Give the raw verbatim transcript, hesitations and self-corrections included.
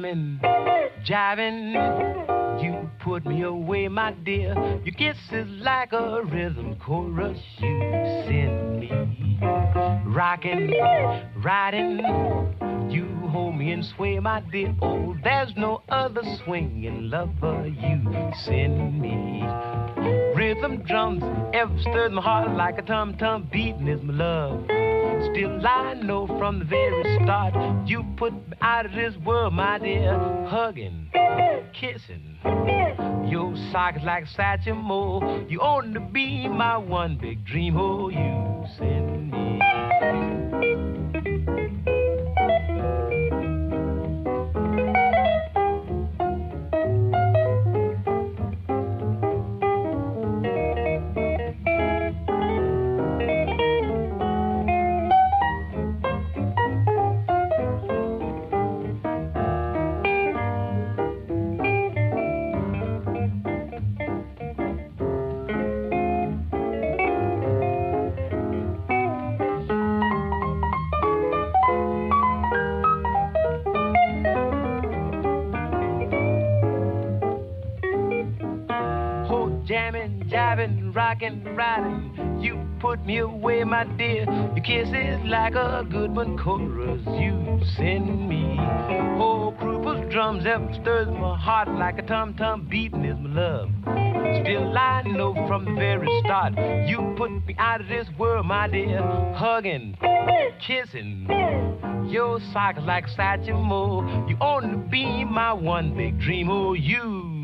jamming, jiving. You put me away, my dear. Your kiss is like a rhythm chorus. You send me rocking, riding. You hold me and sway, my dear. Oh, there's no other swinging lover. You send me rhythm drums ever stirred my heart like a tum-tum beating is my love. Still I know from the very start you put me out of this world, my dear. Hugging, kissing, your sockets like Satchmo. You ought to be my one big dream. Oh, you send me. Jamming, jiving, rocking, riding. You put me away, my dear. Your kiss is like a good one chorus. You send me. Oh, Krupa's drums ever stirs my heart like a tum-tum beating is my love. Still I know from the very start you put me out of this world, my dear. Hugging, kissing, your sockets like Satchmo. You ought to be my one big dream. Oh, you